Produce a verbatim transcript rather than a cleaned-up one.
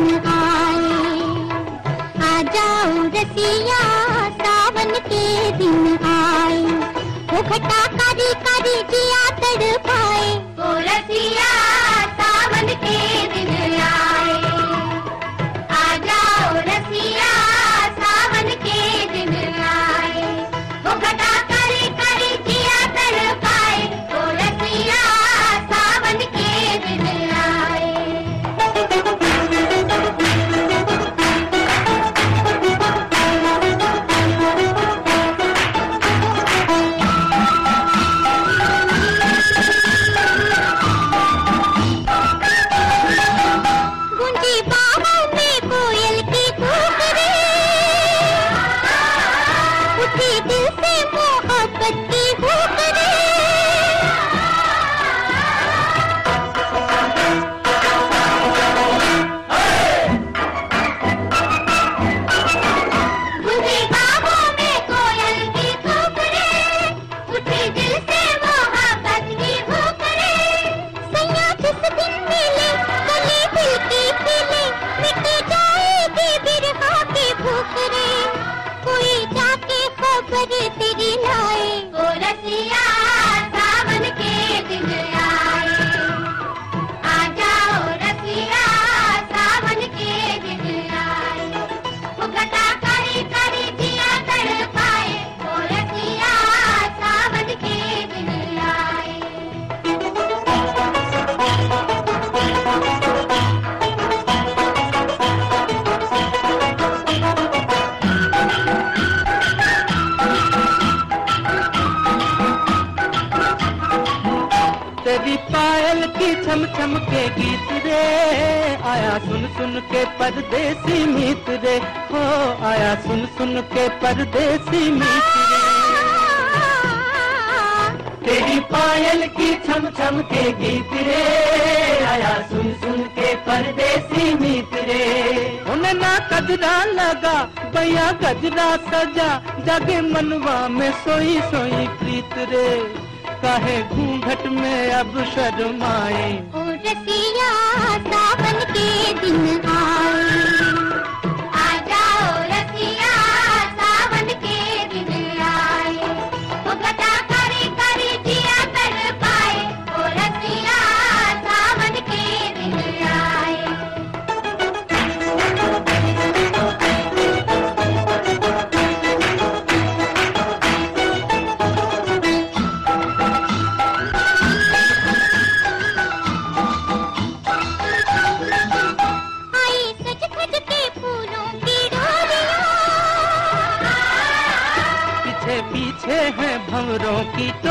दिन आए। आ जाओ रसिया सावन के दिन आए। वो घटा कारी कारी जिया तड़पाए। ओ रसिया सावन के दिन आए। आ जाओ रसिया सावन के दिन आए। वो घटा कारी कारी जिया तड़पाए। ओ रसिया सावन के दिन आए। तेरी पायल की छम छम के गीत रे, आया सुन सुन के परदेसी मीत रे, हो आया सुन सुन के परदेसी मीत रे। तेरी पायल की छम छम के गीत रे, आया सुन सुन के परदेसी मीत रे। उन्हें ना कजरा लगा भैया गजरा सजा, जागे मनवा में सोई सोई प्रीत रे, काहे घूंघट में अब शर्माए। ओ रसिया सावन के दिन आए। आ जाओ रसिया सावन के दिन आए। वो घटा कारी कारी जिया तड़पाए। ओ रसिया सावन के दिन आए। पीछे हैं भंवरों की